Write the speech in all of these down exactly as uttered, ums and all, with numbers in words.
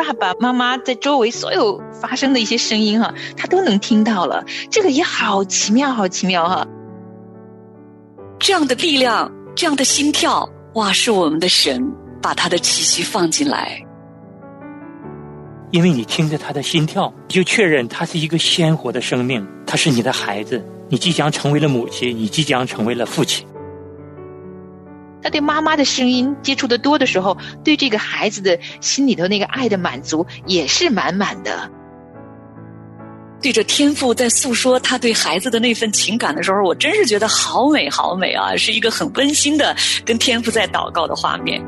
爸爸妈妈在周围所有发生的一些声音哈，他都能听到了。这个也好奇妙好奇妙哈。 这样的力量，这样的心跳，哇，是我们的神把他的气息放进来。 因为你听着他的心跳，你就确认他是一个鲜活的生命，他是你的孩子，你即将成为了母亲，你即将成为了父亲。 他对妈妈的声音接触的多的时候，对这个孩子的心里头那个爱的满足也是满满的。 对着天父在诉说他对孩子的那份情感的时候，我真是觉得好美好美啊，是一个很温馨的跟天父在祷告的画面。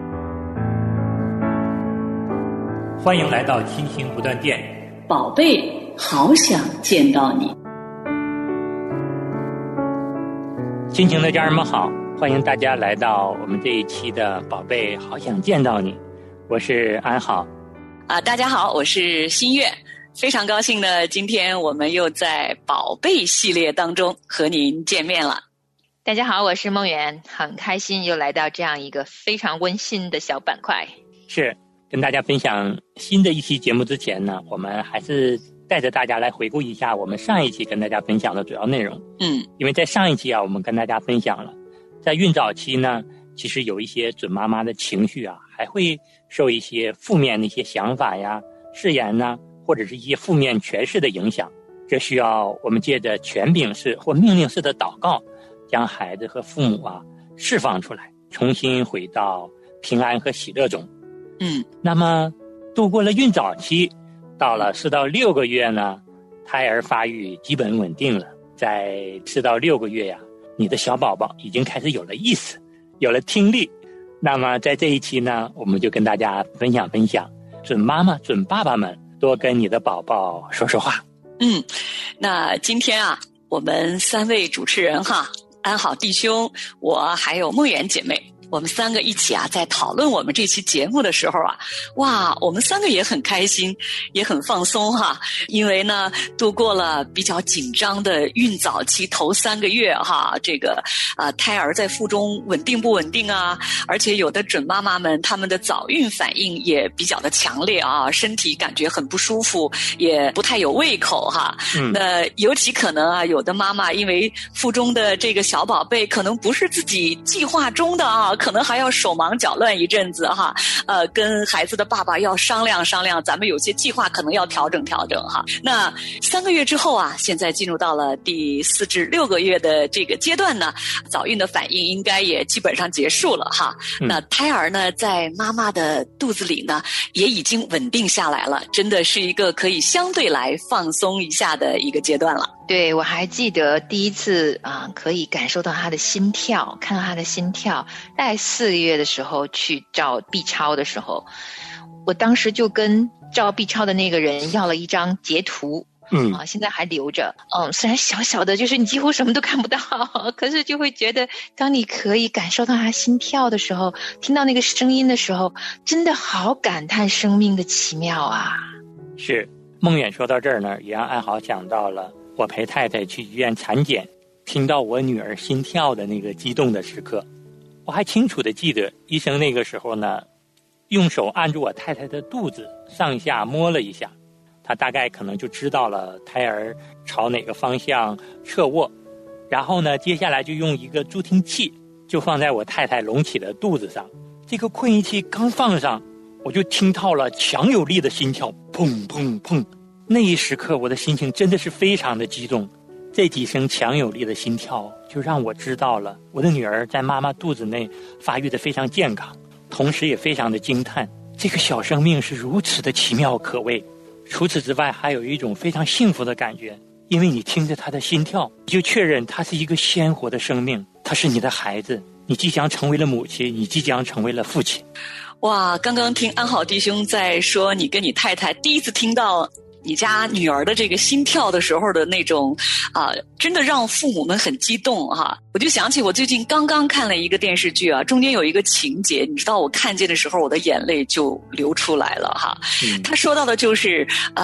欢迎来到亲情不断电， 宝贝，好想见到你。 亲情的家人们好，欢迎大家来到我们这一期的宝贝好想见到你，我是安好啊，大家好，我是新月，非常高兴呢，今天我们又在宝贝系列当中和您见面了。 大家好，我是梦圆，很开心又来到这样一个非常温馨的小板块。 是跟大家分享新的一期节目之前呢，我们还是带着大家来回顾一下我们上一期跟大家分享的主要内容。 嗯， 因为在上一期啊，我们跟大家分享了，在孕早期呢，其实有一些准妈妈的情绪啊，还会受一些负面的一些想法呀、誓言呐，或者是一些负面诠释的影响。这需要我们借着权柄式或命令式的祷告，将孩子和父母啊释放出来，重新回到平安和喜乐中。 嗯， 那么度过了孕早期，到了四到六个月呢，胎儿发育基本稳定了。在四到六个月呀、啊，你的小宝宝已经开始有了意识，有了听力。那么在这一期呢，我们就跟大家分享分享，准妈妈、准爸爸们多跟你的宝宝说说话。 嗯，那今天啊，我们三位主持人哈，安好弟兄，我还有梦圆姐妹。我们三个一起啊，在讨论我们这期节目的时候啊，哇，我们三个也很开心，也很放松哈，因为呢，度过了比较紧张的孕早期头三个月哈，这个啊、呃，胎儿在腹中稳定不稳定啊，而且有的准妈妈们她们的早孕反应也比较的强烈啊，身体感觉很不舒服，也不太有胃口哈。嗯、那尤其可能啊，有的妈妈因为腹中的这个小宝贝可能不是自己计划中的啊。可能还要手忙脚乱一阵子哈，呃，跟孩子的爸爸要商量商量，咱们有些计划可能要调整调整哈。那三个月之后啊，现在进入到了第四至六个月的这个阶段呢，早孕的反应应该也基本上结束了哈。嗯、那胎儿呢，在妈妈的肚子里呢，也已经稳定下来了，真的是一个可以相对来放松一下的一个阶段了。 对，我还记得第一次啊、呃，可以感受到他的心跳，看到他的心跳，在四个月的时候去照 B 超的时候，我当时就跟照 B 超的那个人要了一张截图，嗯啊，现在还留着。嗯，虽然小小的，就是你几乎什么都看不到，可是就会觉得，当你可以感受到他心跳的时候，听到那个声音的时候，真的好感叹生命的奇妙啊！ 是，梦远说到这儿呢，也让安好想到了。我陪太太去医院产检，听到我女儿心跳的那个激动的时刻，我还清楚地记得，医生那个时候呢，用手按住我太太的肚子，上下摸了一下，他大概可能就知道了胎儿朝哪个方向侧卧，然后呢，接下来就用一个助听器就放在我太太隆起的肚子上，这个扩音器刚放上，我就听到了强有力的心跳，砰砰砰。那一时刻我的心情真的是非常的激动，这几声强有力的心跳就让我知道了我的女儿在妈妈肚子内发育得非常健康，同时也非常的惊叹这个小生命是如此的奇妙可畏。除此之外，还有一种非常幸福的感觉，因为你听着她的心跳，你就确认她是一个鲜活的生命，她是你的孩子，你即将成为了母亲，你即将成为了父亲。 哇，刚刚听安好弟兄在说你跟你太太第一次听到你家女儿的这个心跳的时候的那种啊、呃，真的让父母们很激动哈。我就想起我最近刚刚看了一个电视剧啊，中间有一个情节，你知道我看见的时候我的眼泪就流出来了哈。嗯、他说到的就是呃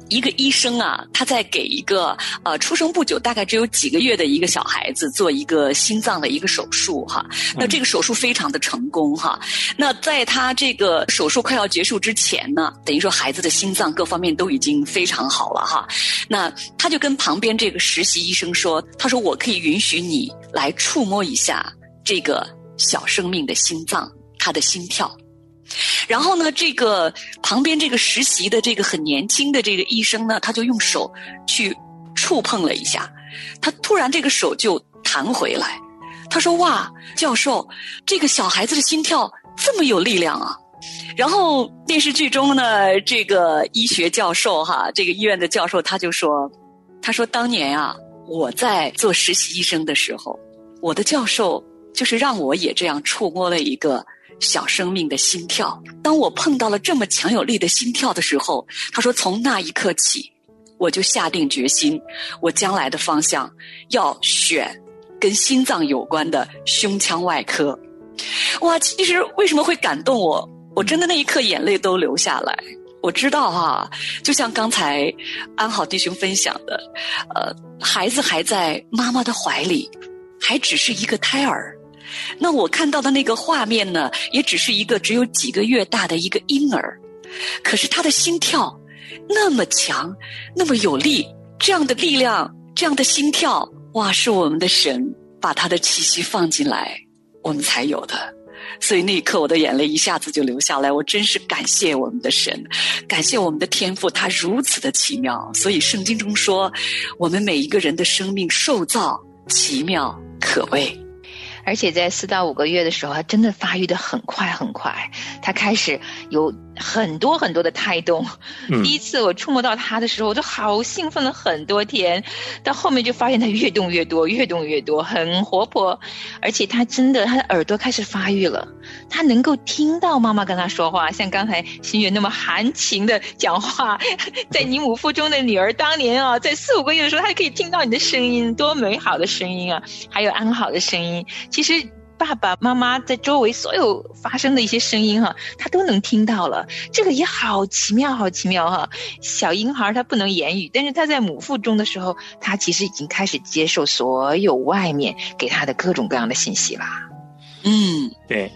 一个医生啊，他在给一个呃出生不久，大概只有几个月的一个小孩子做一个心脏的一个手术哈。那这个手术非常的成功哈。那在他这个手术快要结束之前呢，等于说孩子的心脏各方面都已经非常好了哈。那他就跟旁边这个实习医生说，他说我可以允许你来触摸一下这个小生命的心脏，他的心跳。然后呢，这个旁边这个实习的这个很年轻的这个医生呢，他就用手去触碰了一下，他突然这个手就弹回来，他说哇，教授，这个小孩子的心跳这么有力量啊。然后电视剧中呢，这个医学教授哈，这个医院的教授他就说，他说当年啊，我在做实习医生的时候，我的教授就是让我也这样触摸了一个小生命的心跳。当我碰到了这么强有力的心跳的时候，他说从那一刻起，我就下定决心，我将来的方向要选跟心脏有关的胸腔外科。哇，其实为什么会感动我？我真的那一刻眼泪都流下来。我知道哈，就像刚才安好弟兄分享的，呃，孩子还在妈妈的怀里，还只是一个胎儿。那我看到的那个画面呢，也只是一个只有几个月大的一个婴儿，可是他的心跳那么强，那么有力，这样的力量，这样的心跳，哇，是我们的神把他的气息放进来，我们才有的。所以那一刻我的眼泪一下子就流下来，我真是感谢我们的神，感谢我们的天父，他如此的奇妙。所以圣经中说，我们每一个人的生命受造奇妙可畏。 而且在四到五个月的时候，他真的发育得很快很快，他开始有很多很多的胎动。嗯、第一次我触摸到他的时候，我就好兴奋了很多天，到后面就发现他越动越多，越动越多，很活泼。而且他真的，他的耳朵开始发育了，他能够听到妈妈跟他说话，像刚才新月那么含情的讲话。在你母腹中的女儿当年啊，在四五个月的时候，他可以听到你的声音，多美好的声音啊，还有安好的声音。其实爸爸妈妈在周围所有发生的一些声音哈，他都能听到了，这个也好奇妙好奇妙哈。小婴孩他不能言语，但是他在母腹中的时候，他其实已经开始接受所有外面给他的各种各样的信息啦。 嗯， 对。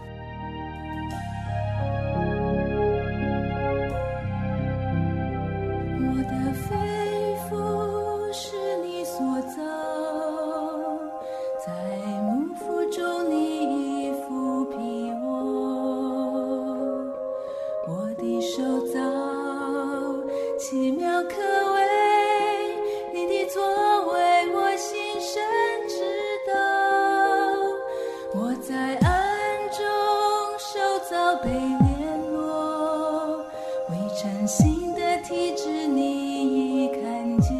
我的肺腑是你所造，在母腹中你已抚庇我，我的手造奇妙可畏，你的作为我心深知道，我在暗中受造被联络，未成形的体质你已看见，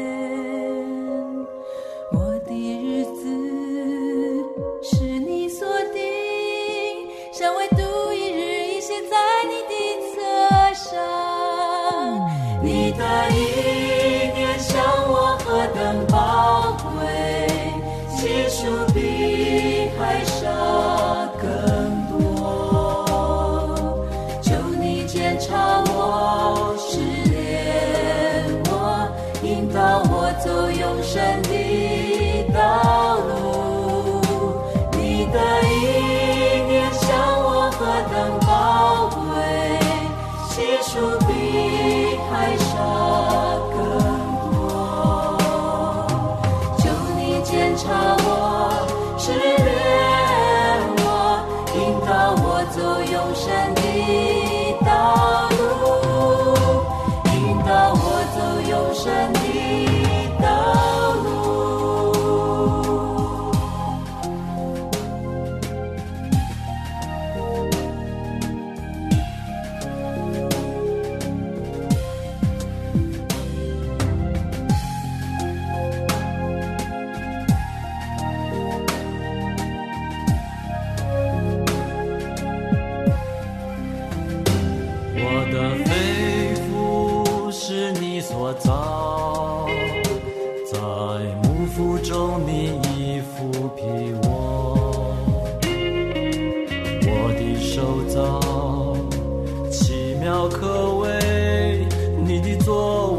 我的日子是你所定，尚未度一日，已写在你的册上。你的意念向我何等宝贵，其数比海沙更多。求你检查我，试炼我，引导我走永生的道路。你的意念向我何等宝贵，其数比海沙更多。求你检查我，试炼我，引导我走永生的道路，引导我走永生的道路。 我的肺腑是你所造，在母腹中你已抚庇我，我的手造奇妙可畏，你的作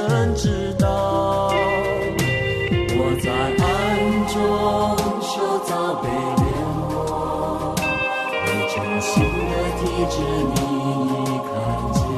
神知道。我在暗中受造被炼磨，未成形的体质你已看见。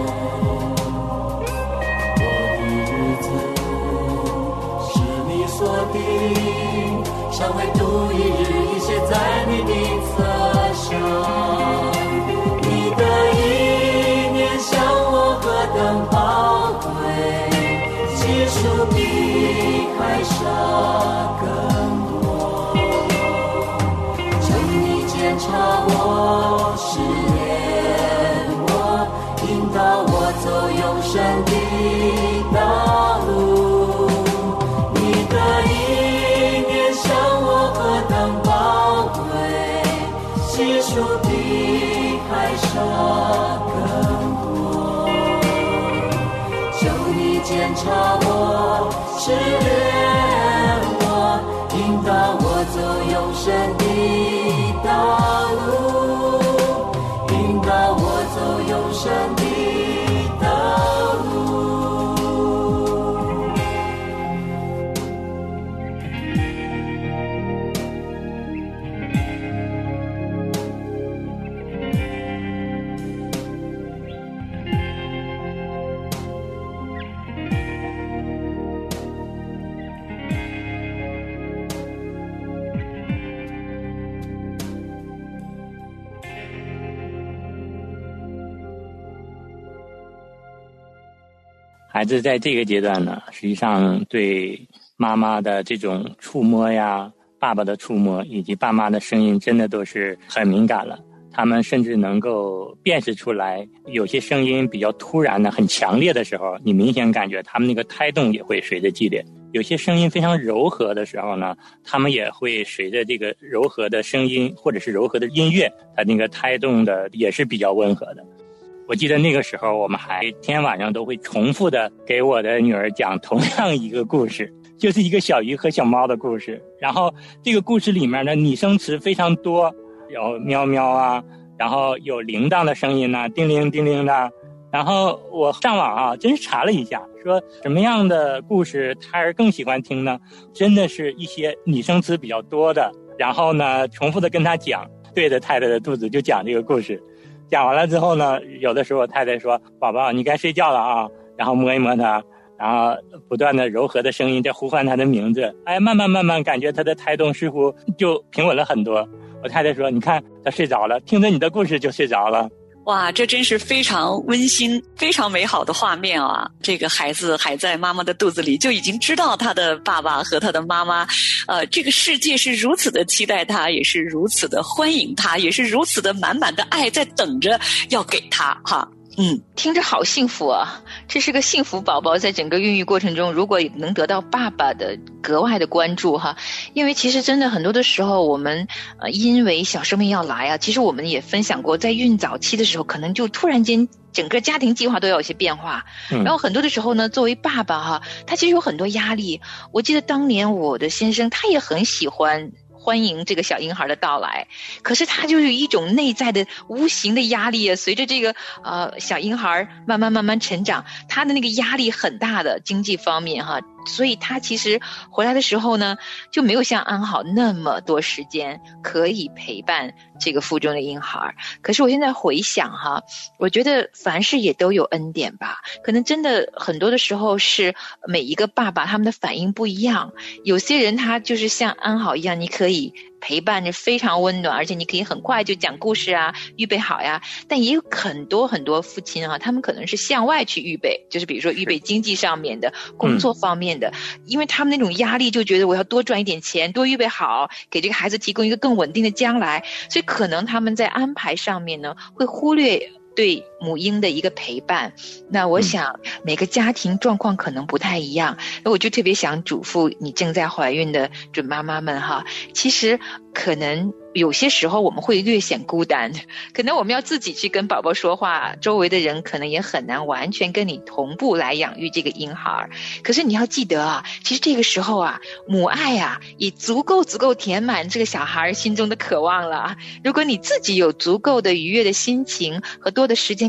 我的日子是你所定，尚未度一日，已写在你的册上。你的意念向我何等宝贵，其数比海沙更多。求你检查我，试炼我，引导我走永生的道路。你的意念向我何等宝贵，其数比海沙更多。求你检查我，试炼我，引导我走永生的道路，引导我走永生的道路。 孩子在这个阶段呢，实际上对妈妈的这种触摸呀，爸爸的触摸以及爸妈的声音真的都是很敏感了。他们甚至能够辨识出来，有些声音比较突然的很强烈的时候，你明显感觉他们那个胎动也会随着剧烈。有些声音非常柔和的时候呢，他们也会随着这个柔和的声音或者是柔和的音乐，它那个胎动的也是比较温和的。我记得那个时候我们还天天晚上都会重复的给我的女儿讲同样一个故事，就是一个小鱼和小猫的故事。然后这个故事里面的拟声词非常多，有喵喵啊，然后有铃铛的声音呢、啊，叮铃叮铃的。然后我上网啊，真是查了一下，说什么样的故事胎儿更喜欢听呢？真的是一些拟声词比较多的，然后呢重复的跟他讲，对着太太的肚子就讲这个故事。讲完了之后呢，有的时候太太说宝宝你该睡觉了啊，然后摸一摸他，然后不断的柔和的声音在呼唤他的名字，哎，慢慢慢慢感觉他的胎动似乎就平稳了很多。我太太说你看他睡着了，听着你的故事就睡着了。 哇，这真是非常温馨、非常美好的画面啊！这个孩子还在妈妈的肚子里，就已经知道他的爸爸和他的妈妈，呃，这个世界是如此的期待他，也是如此的欢迎他，也是如此的满满的爱在等着要给他哈。嗯， 听着好幸福啊！这是个幸福宝宝，在整个孕育过程中，如果能得到爸爸的格外的关注哈，因为其实真的很多的时候，我们呃因为小生命要来啊，其实我们也分享过，在孕早期的时候，可能就突然间整个家庭计划都要有些变化，嗯、然后很多的时候呢，作为爸爸哈，他其实有很多压力。我记得当年我的先生他也很喜欢。欢迎这个小婴孩的到来，可是他就有一种内在的无形的压力啊，随着这个呃小婴孩慢慢慢慢成长，他的那个压力很大的经济方面哈，所以他其实回来的时候呢，就没有像安好那么多时间可以陪伴这个腹中的婴孩。可是我现在回想哈，我觉得凡事也都有恩典吧，可能真的很多的时候是每一个爸爸他们的反应不一样，有些人他就是像安好一样，你可以陪伴着非常温暖，而且你可以很快就讲故事啊，预备好呀。但也有很多很多父亲啊，他们可能是向外去预备，就是比如说预备经济上面的、工作方面的，嗯、因为他们那种压力就觉得我要多赚一点钱，多预备好，给这个孩子提供一个更稳定的将来，所以可能他们在安排上面呢，会忽略对母婴的一个陪伴。那我想每个家庭状况可能不太一样，那我就特别想嘱咐你正在怀孕的准妈妈们哈，其实可能有些时候我们会略显孤单，可能我们要自己去跟宝宝说话，周围的人可能也很难完全跟你同步来养育这个婴孩。可是你要记得啊，其实这个时候啊，母爱啊也足够足够填满这个小孩心中的渴望了。如果你自己有足够的愉悦的心情和多的时间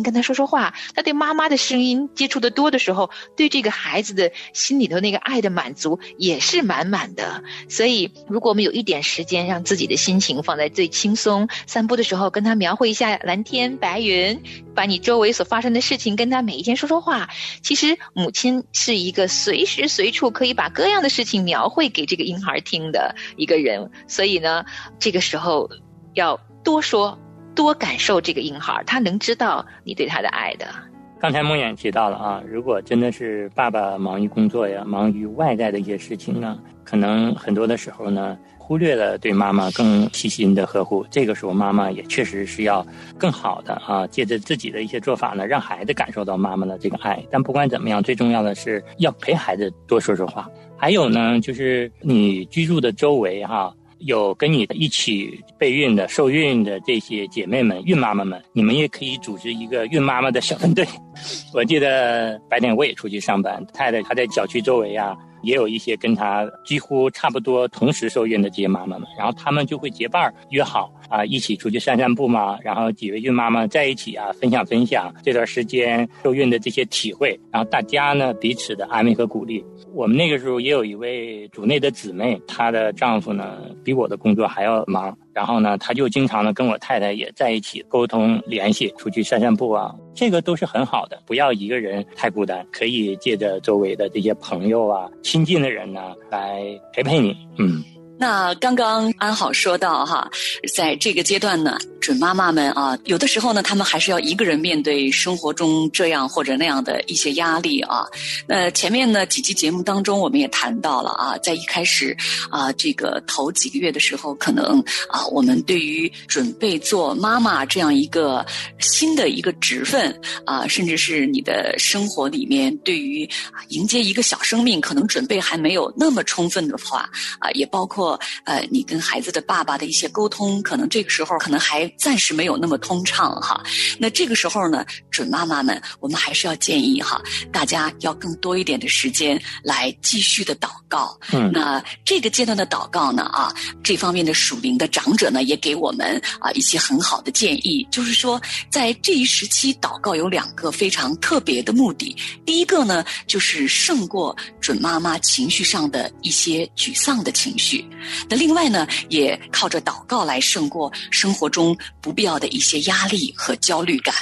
跟他说说话，他对妈妈的声音接触的多的时候，对这个孩子的心里头那个爱的满足也是满满的。所以如果我们有一点时间，让自己的心情放在最轻松，散步的时候跟他描绘一下蓝天白云，把你周围所发生的事情跟他每一天说说话。其实母亲是一个随时随处可以把各样的事情描绘给这个婴孩听的一个人，所以呢，这个时候要多说多感受这个婴孩，他能知道你对他的爱的。 刚才梦魇提到了啊，如果真的是爸爸忙于工作呀，忙于外在的一些事情呢，可能很多的时候呢忽略了对妈妈更细心的呵护。这个时候妈妈也确实是要更好的啊，借着自己的一些做法呢，让孩子感受到妈妈的这个爱。但不管怎么样，最重要的是要陪孩子多说说话。还有呢，就是你居住的周围哈、啊，有跟你一起备孕的、受孕的这些姐妹们、孕妈妈们，你们也可以组织一个孕妈妈的小分队。我记得白天我也出去上班，太太她在小区周围啊，也有一些跟她几乎差不多同时受孕的这些妈妈们，然后她们就会结伴约好啊，一起出去散散步嘛，然后几位孕妈妈在一起啊，分享分享这段时间受孕的这些体会，然后大家呢彼此的安慰和鼓励。我们那个时候也有一位组内的姊妹，她的丈夫呢比我的工作还要忙，然后呢她就经常的跟我太太也在一起沟通联系，出去散散步啊，这个都是很好的。不要一个人太孤单，可以借着周围的这些朋友啊、亲近的人呢来陪陪你。嗯。 那刚刚安好说到哈，在这个阶段呢，准妈妈们啊，有的时候呢，她们还是要一个人面对生活中这样或者那样的一些压力啊。那前面呢几期节目当中，我们也谈到了啊，在一开始啊，这个头几个月的时候，可能啊，我们对于准备做妈妈这样一个新的一个职分啊，甚至是你的生活里面对于迎接一个小生命，可能准备还没有那么充分的话啊，也包括呃，你跟孩子的爸爸的一些沟通，可能这个时候可能还暂时没有那么通畅哈。那这个时候呢，准妈妈们，我们还是要建议哈，大家要更多一点的时间来继续的祷告。嗯，那这个阶段的祷告呢，啊，这方面的属灵的长者呢，也给我们啊一些很好的建议，就是说，在这一时期祷告有两个非常特别的目的。第一个呢，就是胜过准妈妈情绪上的一些沮丧的情绪。那另外呢，也靠着祷告来胜过生活中不必要的一些压力和焦虑感。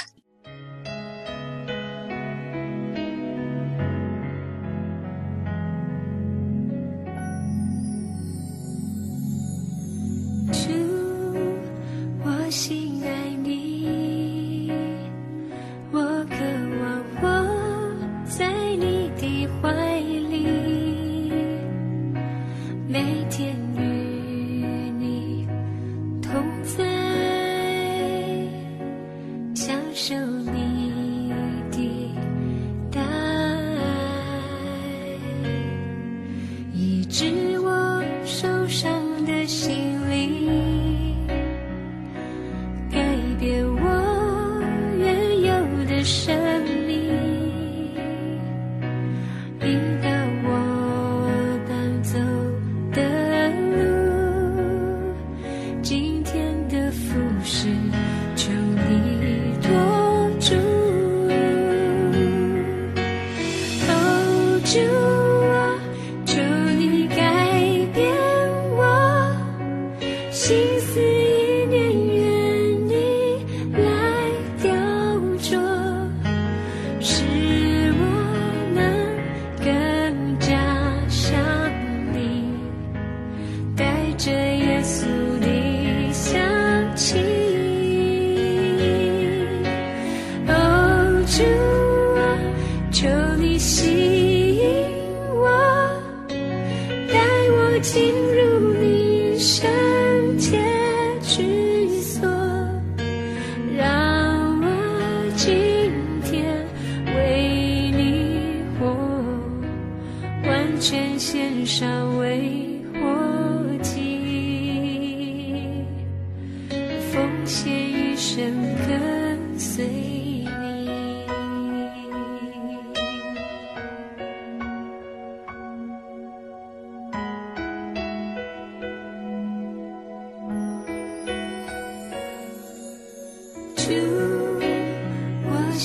主，我心爱你，我渴望我在你的怀里，每天与你同在，享受你的大爱，医治我受伤的心灵，改变我原有的生命，引导我当走的路，今天的服事求你托住。哦，主啊，求你改变我心思意念，愿你来雕琢，使我能更加像你，带着耶稣的香气。哦，主啊，求你吸引我，带我进入你圣洁居所，让我今天为你活，完全献上为活祭，奉献一生跟随你。主，我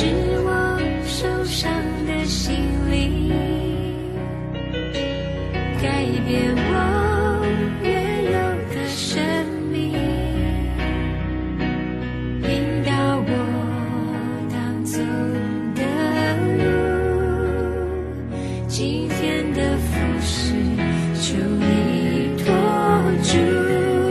是我受伤的心灵，改变我原有的生命，引导我当走的路，今天的服侍求你托住。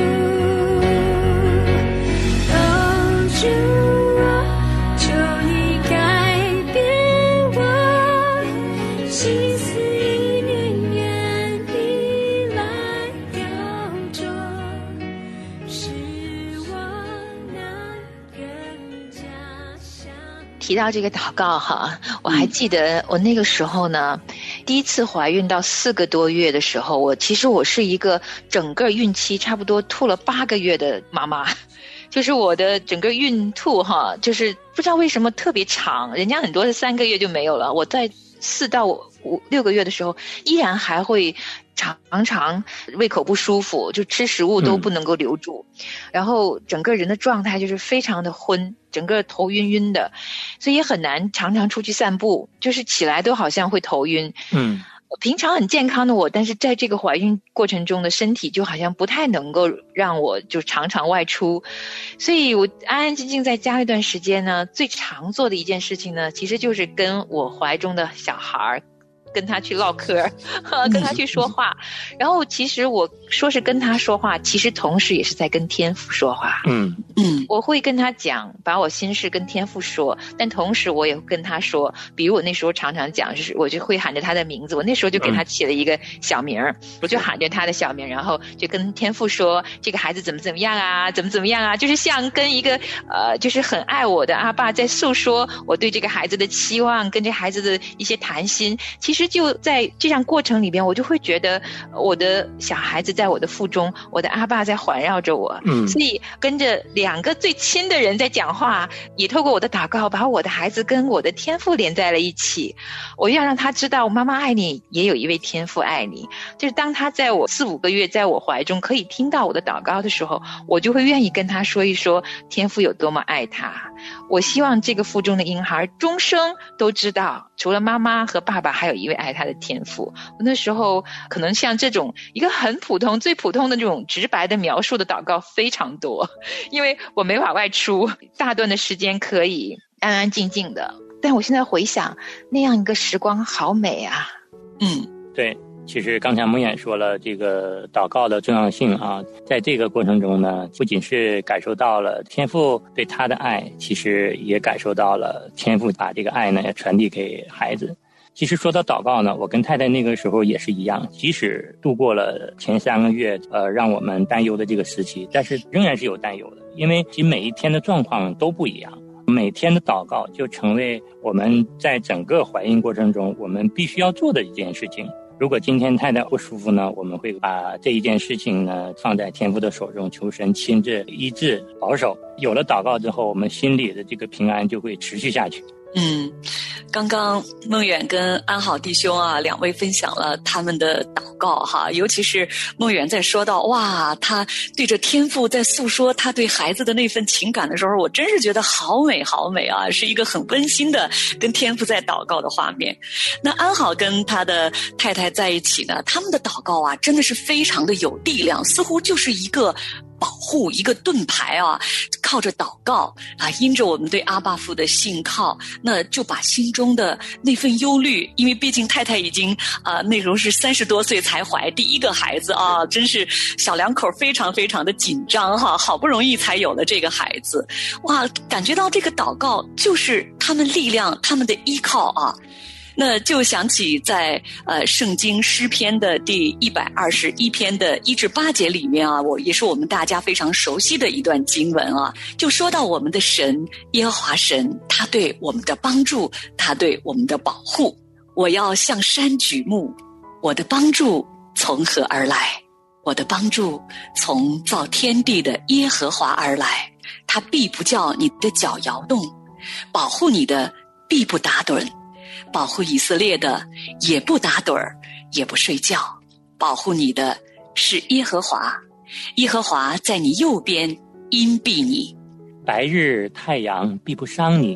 提到这个祷告哈，我还记得我那个时候呢，第一次怀孕到四个多月的时候，我其实我是一个整个孕期差不多吐了八个月的妈妈，就是我的整个孕吐哈，就是不知道为什么特别长，人家很多是三个月就没有了，我在四到五六个月的时候依然还会常常胃口不舒服，就吃食物都不能够留住、嗯、然后整个人的状态就是非常的昏，整个头晕晕的，所以也很难常常出去散步，就是起来都好像会头晕。嗯，平常很健康的我，但是在这个怀孕过程中的身体就好像不太能够让我就常常外出，所以我安安静静在家一段时间呢，最常做的一件事情呢，其实就是跟我怀中的小孩跟他去唠嗑，跟他去说话。然后其实我说是跟他说话，其实同时也是在跟天父说话。嗯嗯，我会跟他讲，把我心事跟天父说，但同时我也跟他说，比如我那时候常常讲，就是我就会喊着他的名字，我那时候就给他起了一个小名、嗯、我就喊着他的小名，然后就跟天父说这个孩子怎么怎么样啊，怎么怎么样啊，就是像跟一个呃，就是很爱我的阿爸在诉说我对这个孩子的期望，跟这孩子的一些谈心。其实就在这样过程里边，我就会觉得我的小孩子在我的腹中，我的阿爸在环绕着我，嗯，所以跟着两个最亲的人在讲话，也透过我的祷告把我的孩子跟我的天父连在了一起。我要让他知道妈妈爱你，也有一位天父爱你，就是当他在我四五个月在我怀中可以听到我的祷告的时候，我就会愿意跟他说一说天父有多么爱他。我希望这个腹中的婴孩终生都知道，除了妈妈和爸爸还有一位爱他的天父。我那时候可能像这种一个很普通最普通的这种直白的描述的祷告非常多，因为我没法外出，大段的时间可以安安静静的，但我现在回想那样一个时光好美啊。 嗯，对，其实刚才梦魇说了这个祷告的重要性啊，在这个过程中呢，不仅是感受到了天父对他的爱，其实也感受到了天父把这个爱呢传递给孩子。其实说到祷告呢，我跟太太那个时候也是一样，即使度过了前三个月呃让我们担忧的这个时期，但是仍然是有担忧的，因为其实每一天的状况都不一样，每天的祷告就成为我们在整个怀孕过程中我们必须要做的一件事情。如果今天太太不舒服呢，我们会把这一件事情呢放在天父的手中，求神亲自医治保守。有了祷告之后，我们心里的这个平安就会持续下去。 嗯，刚刚梦远跟安好弟兄啊两位分享了他们的祷告哈，尤其是梦远在说到哇，他对着天父在诉说他对孩子的那份情感的时候，我真是觉得好美好美啊，是一个很温馨的跟天父在祷告的画面。那安好跟他的太太在一起呢，他们的祷告啊真的是非常的有力量，似乎就是一个保护，一个盾牌啊，靠着祷告啊，因着我们对阿爸父的信靠，那就把心中的那份忧虑，因为毕竟太太已经啊那时候是三十多岁才怀第一个孩子啊，真是小两口非常非常的紧张哈，好不容易才有了这个孩子，哇，感觉到这个祷告就是他们力量，他们的依靠啊。那就想起在呃圣经诗篇的第一百二十一篇的一至八节里面啊，我也是我们大家非常熟悉的一段经文啊，就说到我们的神耶和华神，他对我们的帮助，他对我们的保护。我要向山举目，我的帮助从何而来？我的帮助从造天地的耶和华而来，他必不叫你的脚摇动，保护你的必不打盹，保护以色列的也不打盹儿，也不睡觉。保护你的是耶和华，耶和华在你右边荫庇你。 白日太阳必不伤你，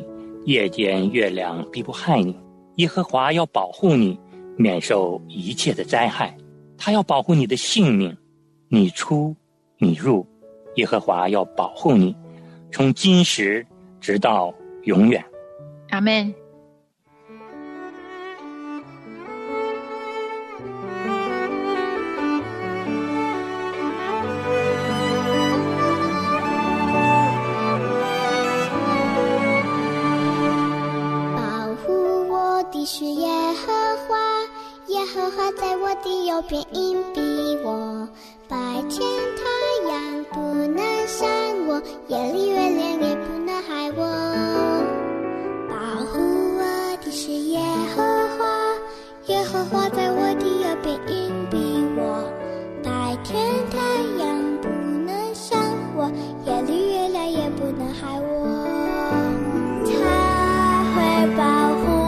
夜间月亮必不害你，耶和华要保护你，免受一切的灾害。他要保护你的性命，你出你入，耶和华要保护你，从今时直到永远。 阿们。 是耶和华，耶和华在我的右边荫庇我，白天太阳不能伤我，夜里月亮也不能害我。保护我的是耶和华，耶和华在我的右边荫庇我，白天太阳不能伤我，夜里月亮也不能害我。他会保护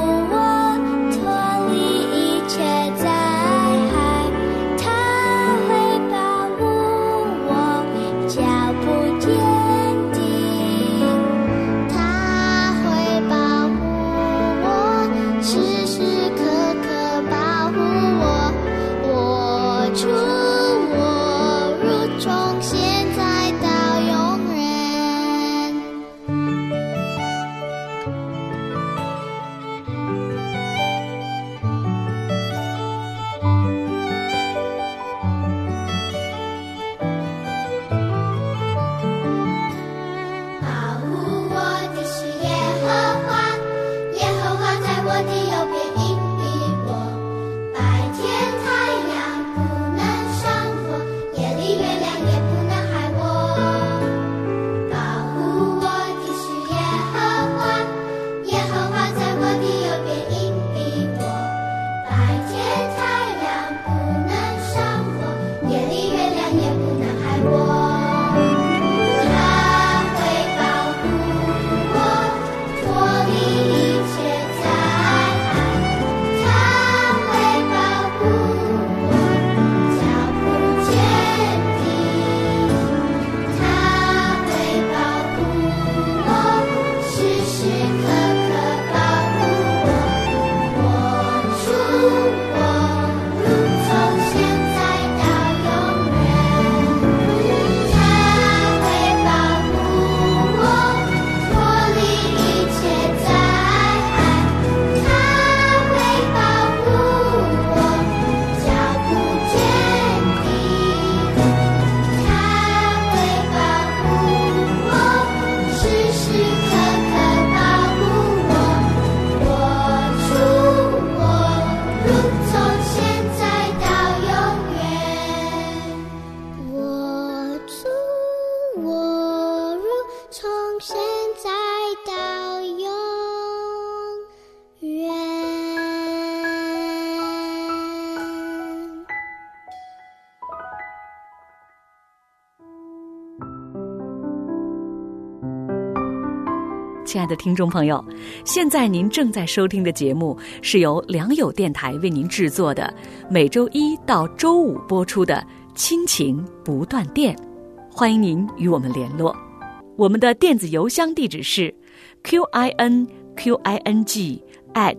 亲爱的听众朋友，现在您正在收听的节目是由良友电台为您制作的，每周一到周五播出的亲情不断电。欢迎您与我们联络，我们的电子邮箱地址是 q i n q i n g at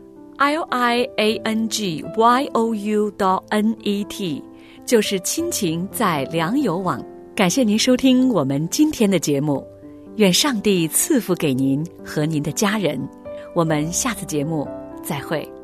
l i a n g y o u dot n e t， 就是亲情在良友网。感谢您收听我们今天的节目，愿上帝赐福给您和您的家人，我们下次节目再会。